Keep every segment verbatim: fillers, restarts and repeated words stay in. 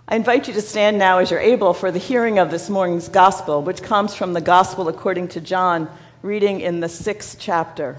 I invite you to stand now as you're able for the hearing of this morning's gospel, which comes from the Gospel according to John, reading in the sixth chapter.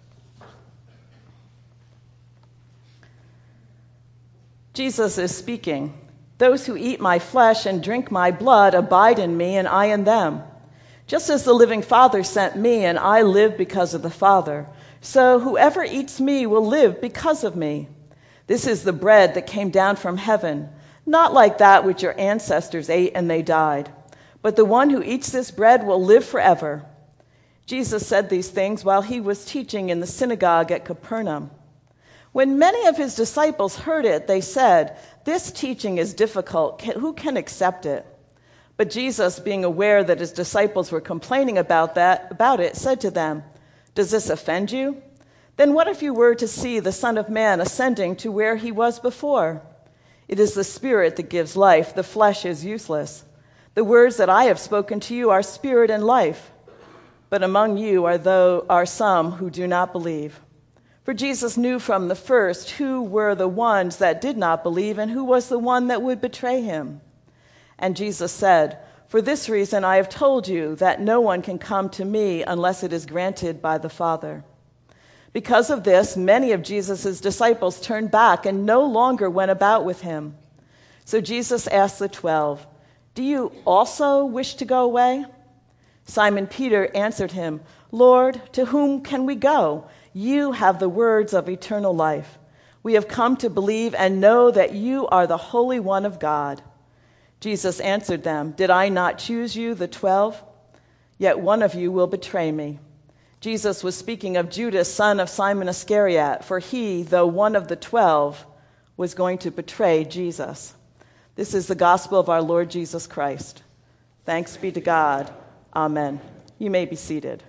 Jesus is speaking. "Those who eat my flesh and drink my blood abide in me, and I in them. Just as the living Father sent me, and I live because of the Father, so whoever eats me will live because of me. This is the bread that came down from heaven, not like that which your ancestors ate and they died. But the one who eats this bread will live forever." Jesus said these things while he was teaching in the synagogue at Capernaum. When many of his disciples heard it, they said, "This teaching is difficult. Who can accept it?" But Jesus, being aware that his disciples were complaining about that, about it, said to them, "Does this offend you? Then what if you were to see the Son of Man ascending to where he was before? It is the Spirit that gives life. The flesh is useless. The words that I have spoken to you are spirit and life. But among you are, though, are some who do not believe." For Jesus knew from the first who were the ones that did not believe and who was the one that would betray him. And Jesus said, "For this reason I have told you that no one can come to me unless it is granted by the Father." Because of this, many of Jesus' disciples turned back and no longer went about with him. So Jesus asked the twelve, "Do you also wish to go away?" Simon Peter answered him, "Lord, to whom can we go? You have the words of eternal life. We have come to believe and know that you are the Holy One of God." Jesus answered them, "Did I not choose you, the twelve? Yet one of you will betray me." Jesus was speaking of Judas, son of Simon Iscariot, for he, though one of the twelve, was going to betray Jesus. This is the gospel of our Lord Jesus Christ. Thanks be to God. Amen. You may be seated.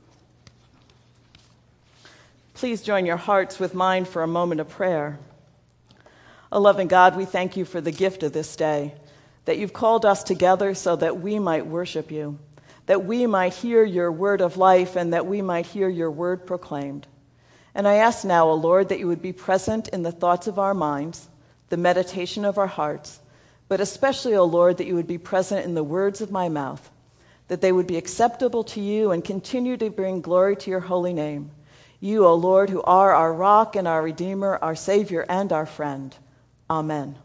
Please join your hearts with mine for a moment of prayer. O loving God, we thank you for the gift of this day, that you've called us together so that we might worship you, that we might hear your word of life, and that we might hear your word proclaimed. And I ask now, O Lord, that you would be present in the thoughts of our minds, the meditation of our hearts, but especially, O Lord, that you would be present in the words of my mouth, that they would be acceptable to you and continue to bring glory to your holy name. You, O Lord, who are our rock and our Redeemer, our Savior and our friend. Amen.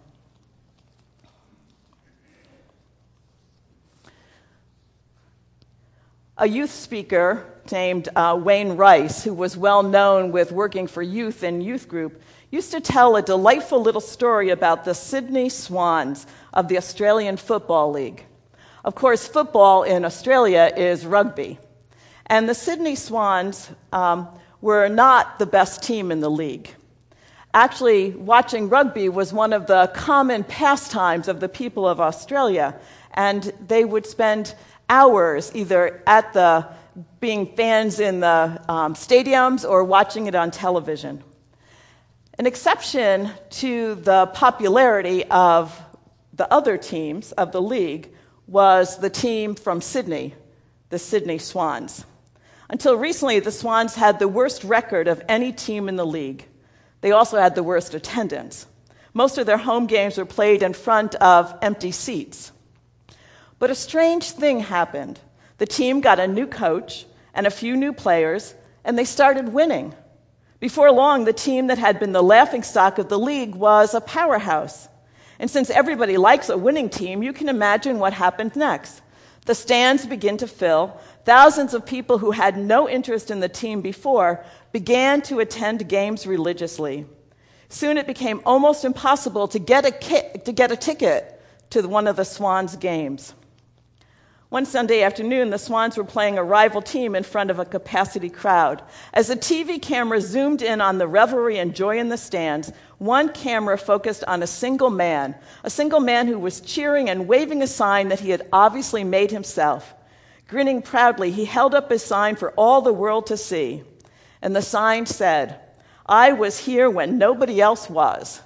A youth speaker named uh, Wayne Rice, who was well known with working for youth and youth group, used to tell a delightful little story about the Sydney Swans of the Australian Football League. Of course, football in Australia is rugby. And the Sydney Swans um, were not the best team in the league. Actually, watching rugby was one of the common pastimes of the people of Australia, and they would spend hours either at the being fans in the um, stadiums or watching it on television. An exception to the popularity of the other teams of the league was the team from Sydney, the Sydney Swans. Until recently, the Swans had the worst record of any team in the league. They also had the worst attendance. Most of their home games were played in front of empty seats. But a strange thing happened. The team got a new coach and a few new players, and they started winning. Before long, the team that had been the laughingstock of the league was a powerhouse. And since everybody likes a winning team, you can imagine what happened next. The stands begin to fill. Thousands of people who had no interest in the team before began to attend games religiously. Soon it became almost impossible to get a, ki- to get a ticket to one of the Swans' games. One Sunday afternoon, the Swans were playing a rival team in front of a capacity crowd. As the T V camera zoomed in on the revelry and joy in the stands, one camera focused on a single man, a single man who was cheering and waving a sign that he had obviously made himself. Grinning proudly, he held up his sign for all the world to see. And the sign said, "I was here when nobody else was.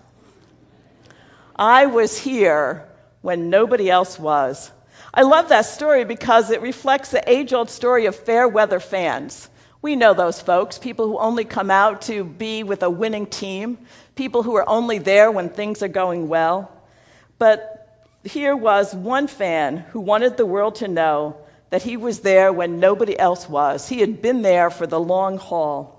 I was here when nobody else was." I love that story because it reflects the age-old story of fair weather fans. We know those folks, people who only come out to be with a winning team, people who are only there when things are going well. But here was one fan who wanted the world to know that he was there when nobody else was. He had been there for the long haul.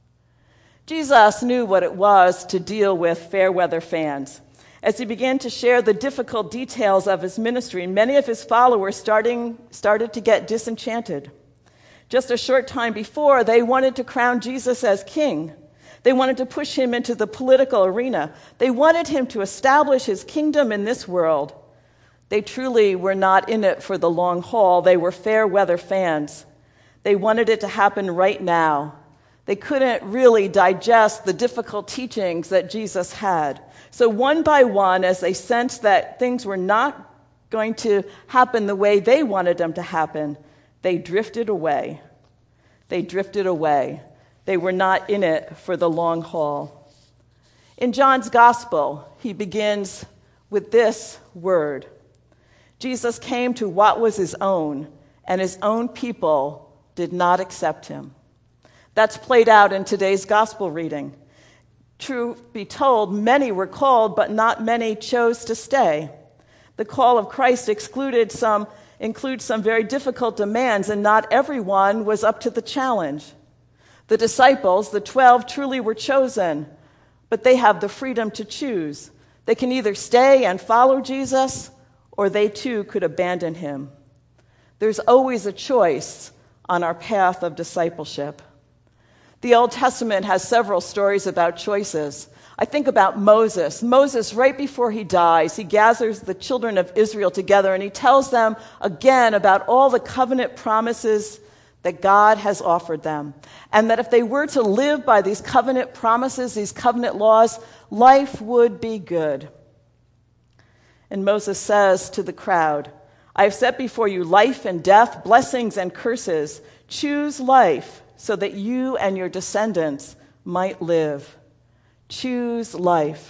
Jesus knew what it was to deal with fair-weather fans. As he began to share the difficult details of his ministry, many of his followers starting, started to get disenchanted. Just a short time before, they wanted to crown Jesus as king. They wanted to push him into the political arena. They wanted him to establish his kingdom in this world. They truly were not in it for the long haul. They were fair-weather fans. They wanted it to happen right now. They couldn't really digest the difficult teachings that Jesus had. So one by one, as they sensed that things were not going to happen the way they wanted them to happen, they drifted away. They drifted away. They were not in it for the long haul. In John's gospel, he begins with this word. Jesus came to what was his own, and his own people did not accept him. That's played out in today's gospel reading. Truth be told, many were called, but not many chose to stay. The call of Christ excluded some, includes some very difficult demands, and not everyone was up to the challenge. The disciples, the twelve, truly were chosen, but they have the freedom to choose. They can either stay and follow Jesus, or they too could abandon him. There's always a choice on our path of discipleship. The Old Testament has several stories about choices. I think about Moses. Moses, right before he dies, he gathers the children of Israel together and he tells them again about all the covenant promises that God has offered them. And that if they were to live by these covenant promises, these covenant laws, life would be good. And Moses says to the crowd, I have set before you life and death, blessings and curses. Choose life so that you and your descendants might live. Choose life.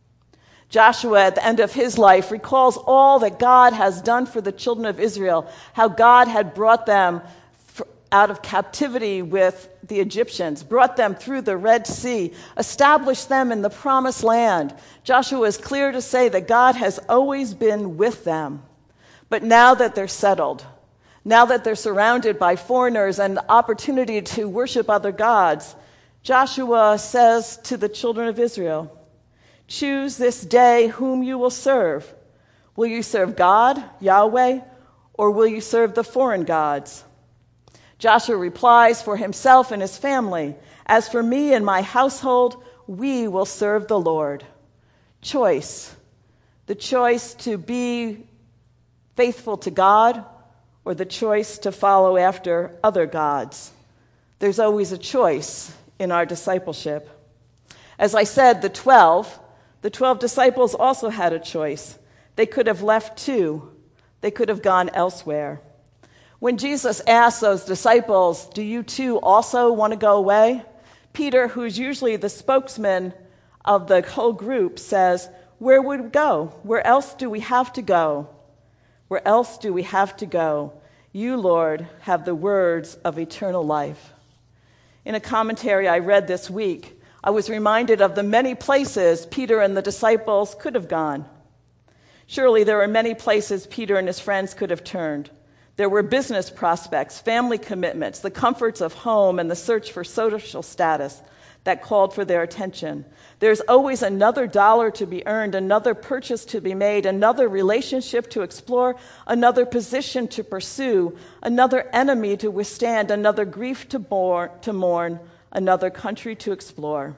Joshua, at the end of his life, recalls all that God has done for the children of Israel, how God had brought them out of captivity with the Egyptians, brought them through the Red Sea, established them in the promised land. Joshua is clear to say that God has always been with them. But now that they're settled, now that they're surrounded by foreigners and the opportunity to worship other gods, Joshua says to the children of Israel, choose this day whom you will serve. Will you serve God, Yahweh, or will you serve the foreign gods? Joshua replies for himself and his family, as for me and my household, we will serve the Lord. Choice. The choice to be faithful to God or the choice to follow after other gods. There's always a choice in our discipleship. As I said, the twelve, the twelve disciples also had a choice. They could have left too. They could have gone elsewhere. When Jesus asked those disciples, do you too also want to go away? Peter, who's usually the spokesman of the whole group, says, where would we go? Where else do we have to go? Where else do we have to go? You, Lord, have the words of eternal life. In a commentary I read this week, I was reminded of the many places Peter and the disciples could have gone. Surely there were many places Peter and his friends could have turned. There were business prospects, family commitments, the comforts of home, and the search for social status that called for their attention. There's always another dollar to be earned, another purchase to be made, another relationship to explore, another position to pursue, another enemy to withstand, another grief to, bore, to mourn, another country to explore.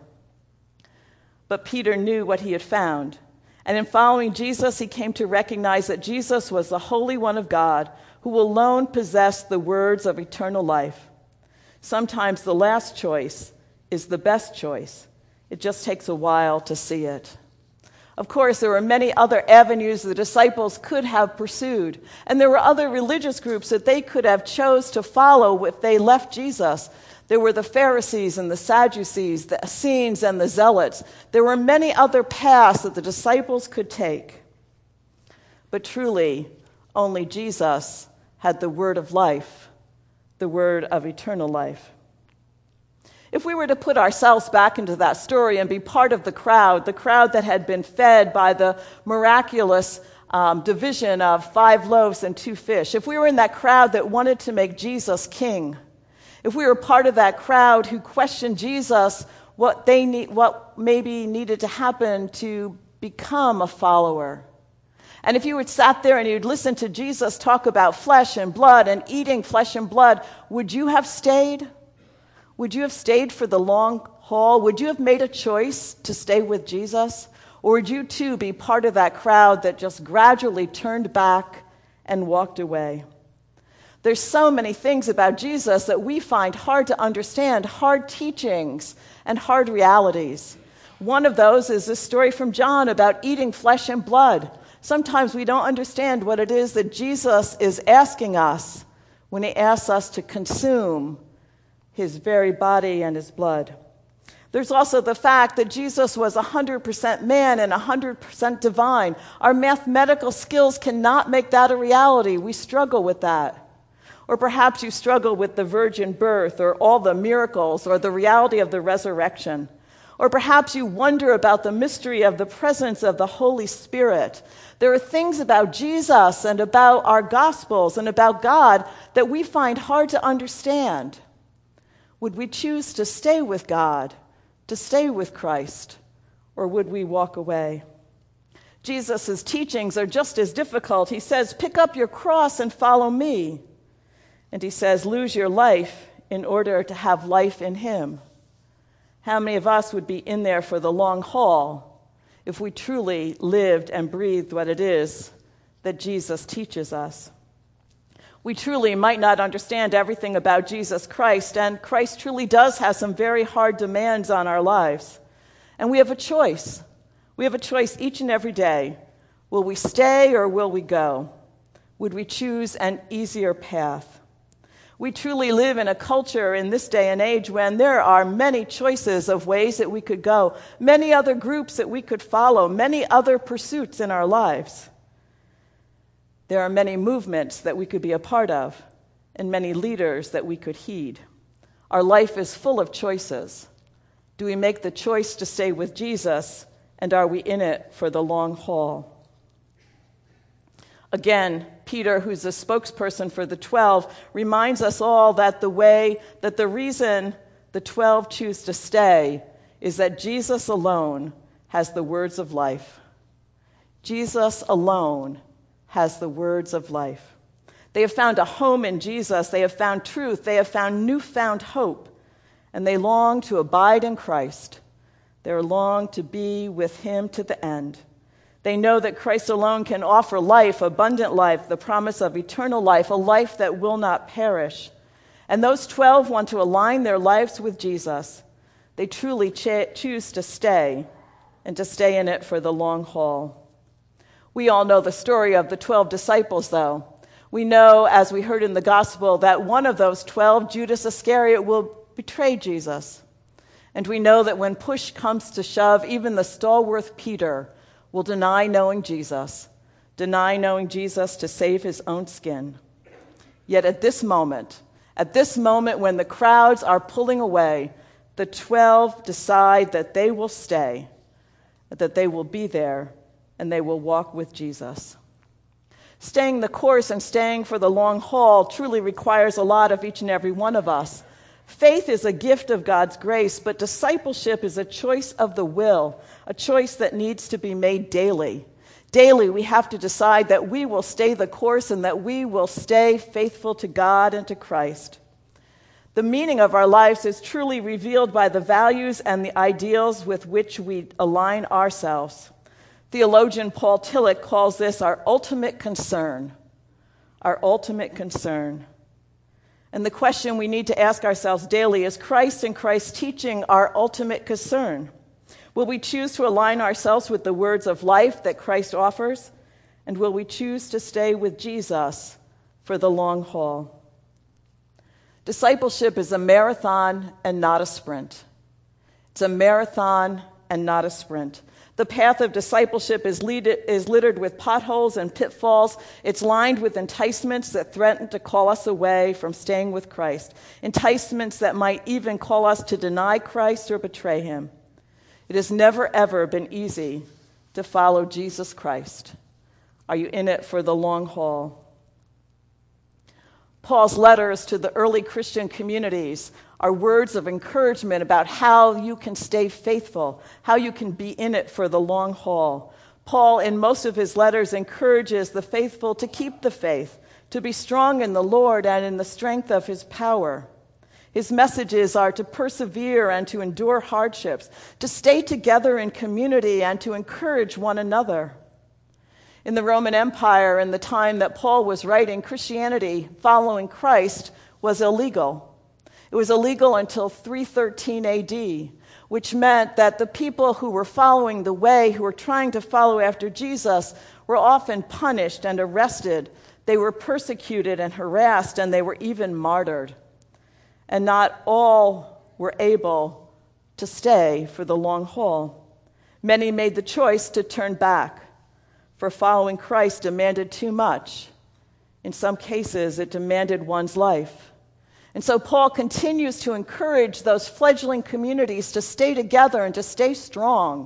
But Peter knew what he had found. And in following Jesus, he came to recognize that Jesus was the Holy One of God, who alone possessed the words of eternal life. Sometimes the last choice is the best choice. It just takes a while to see it. Of course, there were many other avenues the disciples could have pursued, and there were other religious groups that they could have chose to follow if they left Jesus. There were the Pharisees and the Sadducees, the Essenes and the Zealots. There were many other paths that the disciples could take. But truly, only Jesus had the word of life, the word of eternal life. If we were to put ourselves back into that story and be part of the crowd, the crowd that had been fed by the miraculous um, division of five loaves and two fish, if we were in that crowd that wanted to make Jesus king, if we were part of that crowd who questioned Jesus, what they need, what maybe needed to happen to become a follower, and if you had sat there and you'd listened to Jesus talk about flesh and blood and eating flesh and blood, would you have stayed? Would you have stayed for the long haul? Would you have made a choice to stay with Jesus? Or would you too be part of that crowd that just gradually turned back and walked away? There's so many things about Jesus that we find hard to understand, hard teachings and hard realities. One of those is this story from John about eating flesh and blood. Sometimes we don't understand what it is that Jesus is asking us when he asks us to consume his very body and his blood. There's also the fact that Jesus was one hundred percent man and one hundred percent divine. Our mathematical skills cannot make that a reality. We struggle with that. Or perhaps you struggle with the virgin birth or all the miracles or the reality of the resurrection. Or perhaps you wonder about the mystery of the presence of the Holy Spirit. There are things about Jesus and about our Gospels and about God that we find hard to understand. Would we choose to stay with God, to stay with Christ, or would we walk away? Jesus' teachings are just as difficult. He says, pick up your cross and follow me. And he says, lose your life in order to have life in him. How many of us would be in there for the long haul if we truly lived and breathed what it is that Jesus teaches us? We truly might not understand everything about Jesus Christ, and Christ truly does have some very hard demands on our lives. And we have a choice. We have a choice each and every day. Will we stay or will we go? Would we choose an easier path? We truly live in a culture in this day and age when there are many choices of ways that we could go, many other groups that we could follow, many other pursuits in our lives. There are many movements that we could be a part of and many leaders that we could heed. Our life is full of choices. Do we make the choice to stay with Jesus, and are we in it for the long haul? Again, Peter, who's the spokesperson for the twelve, reminds us all that the way, that the reason the twelve choose to stay is that Jesus alone has the words of life. Jesus alone has the words of life. They have found a home in Jesus. They have found truth. They have found newfound hope. And they long to abide in Christ. They long to be with him to the end. They know that Christ alone can offer life, abundant life, the promise of eternal life, a life that will not perish. And those twelve want to align their lives with Jesus. They truly ch- choose to stay, and to stay in it for the long haul. We all know the story of the twelve disciples, though. We know, as we heard in the gospel, that one of those twelve, Judas Iscariot, will betray Jesus. And we know that when push comes to shove, even the stalwart Peter will deny knowing Jesus, deny knowing Jesus to save his own skin. Yet at this moment, at this moment when the crowds are pulling away, the twelve decide that they will stay, that they will be there, and they will walk with Jesus. Staying the course and staying for the long haul truly requires a lot of each and every one of us. Faith is a gift of God's grace, but discipleship is a choice of the will, a choice that needs to be made daily. Daily, we have to decide that we will stay the course and that we will stay faithful to God and to Christ. The meaning of our lives is truly revealed by the values and the ideals with which we align ourselves. Theologian Paul Tillich calls this our ultimate concern, our ultimate concern. And the question we need to ask ourselves daily is Christ and Christ's teaching our ultimate concern? Will we choose to align ourselves with the words of life that Christ offers? And will we choose to stay with Jesus for the long haul? Discipleship is a marathon and not a sprint. It's a marathon and not a sprint. The path of discipleship is, lead, is littered with potholes and pitfalls. It's lined with enticements that threaten to call us away from staying with Christ, enticements that might even call us to deny Christ or betray him. It has never, ever been easy to follow Jesus Christ. Are you in it for the long haul? Paul's letters to the early Christian communities are words of encouragement about how you can stay faithful, how you can be in it for the long haul. Paul, in most of his letters, encourages the faithful to keep the faith, to be strong in the Lord and in the strength of his power. His messages are to persevere and to endure hardships, to stay together in community and to encourage one another. In the Roman Empire, in the time that Paul was writing, Christianity, following Christ, was illegal. It was illegal until three thirteen A D, which meant that the people who were following the way, who were trying to follow after Jesus, were often punished and arrested. They were persecuted and harassed, and they were even martyred. And not all were able to stay for the long haul. Many made the choice to turn back, for following Christ demanded too much. In some cases, it demanded one's life. And so Paul continues to encourage those fledgling communities to stay together and to stay strong,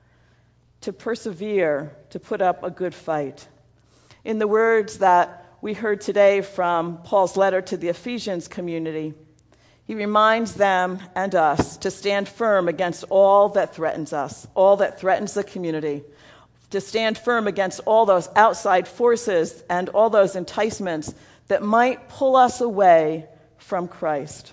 to persevere, to put up a good fight. In the words that we heard today from Paul's letter to the Ephesians community, he reminds them and us to stand firm against all that threatens us, all that threatens the community, to stand firm against all those outside forces and all those enticements that might pull us away from Christ.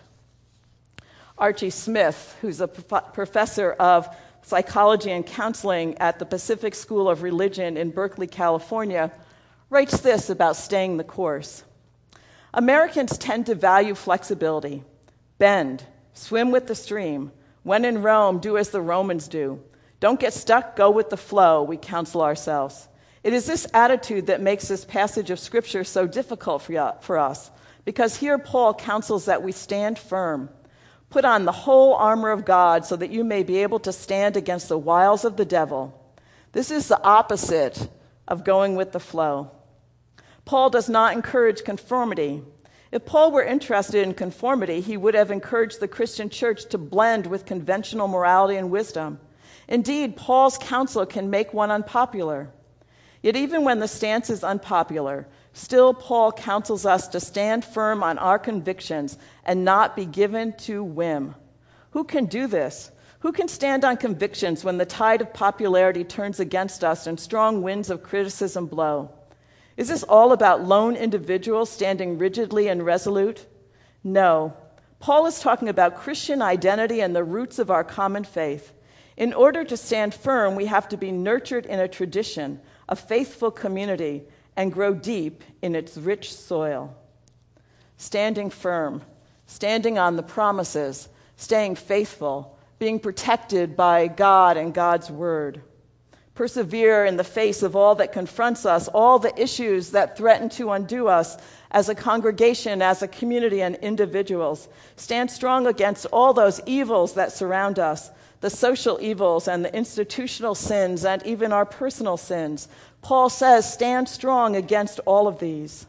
Archie Smith, who's a prof- professor of psychology and counseling at the Pacific School of Religion in Berkeley, California, writes this about staying the course. Americans tend to value flexibility. Bend, swim with the stream. When in Rome, do as the Romans do. Don't get stuck, go with the flow, we counsel ourselves. It is this attitude that makes this passage of Scripture so difficult for us, because here Paul counsels that we stand firm. Put on the whole armor of God so that you may be able to stand against the wiles of the devil. This is the opposite of going with the flow. Paul does not encourage conformity. If Paul were interested in conformity, he would have encouraged the Christian church to blend with conventional morality and wisdom. Indeed, Paul's counsel can make one unpopular. Yet even when the stance is unpopular, still Paul counsels us to stand firm on our convictions and not be given to whim. Who can do this? Who can stand on convictions when the tide of popularity turns against us and strong winds of criticism blow? Is this all about lone individuals standing rigidly and resolute? No. Paul is talking about Christian identity and the roots of our common faith. In order to stand firm, we have to be nurtured in a tradition, a faithful community, and grow deep in its rich soil. Standing firm, standing on the promises, staying faithful, being protected by God and God's word. Persevere in the face of all that confronts us, all the issues that threaten to undo us as a congregation, as a community, and individuals. Stand strong against all those evils that surround us, the social evils and the institutional sins and even our personal sins. Paul says, stand strong against all of these.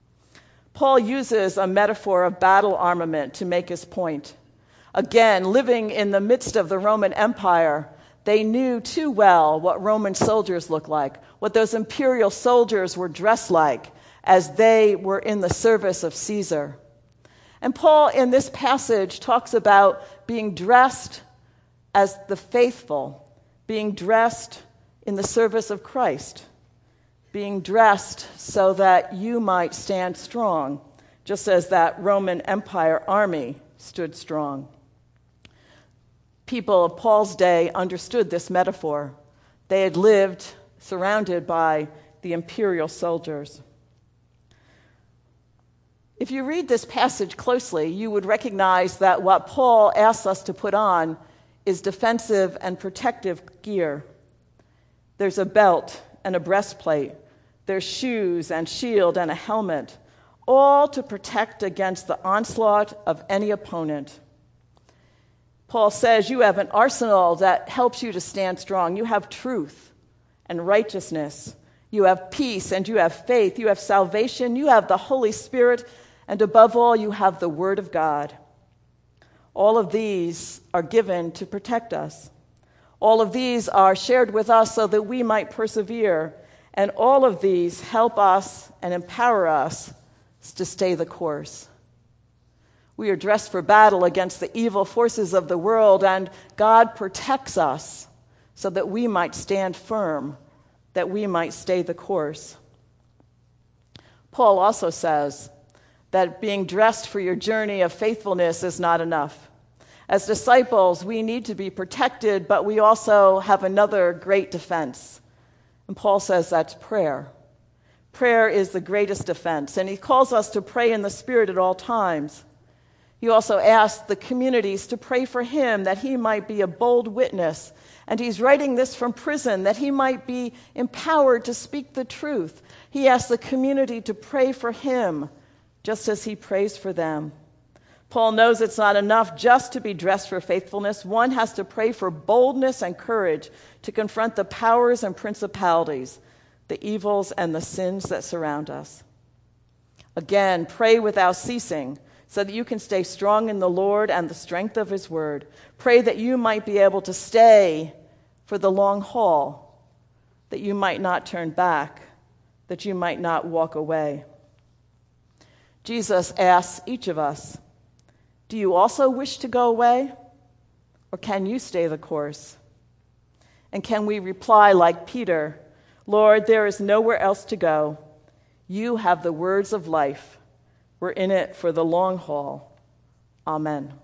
Paul uses a metaphor of battle armament to make his point. Again, living in the midst of the Roman Empire, they knew too well what Roman soldiers looked like, what those imperial soldiers were dressed like as they were in the service of Caesar. And Paul, in this passage, talks about being dressed as the faithful, being dressed in the service of Christ, being dressed so that you might stand strong, just as that Roman Empire army stood strong. People of Paul's day understood this metaphor. They had lived surrounded by the imperial soldiers. If you read this passage closely, you would recognize that what Paul asks us to put on is defensive and protective gear. There's a belt and a breastplate. There's shoes and shield and a helmet, all to protect against the onslaught of any opponent. Paul says you have an arsenal that helps you to stand strong. You have truth and righteousness. You have peace and you have faith. You have salvation. You have the Holy Spirit. And above all, you have the Word of God. All of these are given to protect us. All of these are shared with us so that we might persevere And all of these help us and empower us to stay the course. We are dressed for battle against the evil forces of the world, and God protects us so that we might stand firm, that we might stay the course. Paul also says that being dressed for your journey of faithfulness is not enough. As disciples, we need to be protected, but we also have another great defense. And Paul says that's prayer. Prayer is the greatest defense, and he calls us to pray in the Spirit at all times. He also asks the communities to pray for him that he might be a bold witness, and he's writing this from prison that he might be empowered to speak the truth. He asks the community to pray for him just as he prays for them. Paul knows it's not enough just to be dressed for faithfulness. One has to pray for boldness and courage to confront the powers and principalities, the evils and the sins that surround us. Again, pray without ceasing so that you can stay strong in the Lord and the strength of his word. Pray that you might be able to stay for the long haul, that you might not turn back, that you might not walk away. Jesus asks each of us, do you also wish to go away? Or can you stay the course? And can we reply like Peter, Lord, there is nowhere else to go. You have the words of life. We're in it for the long haul. Amen.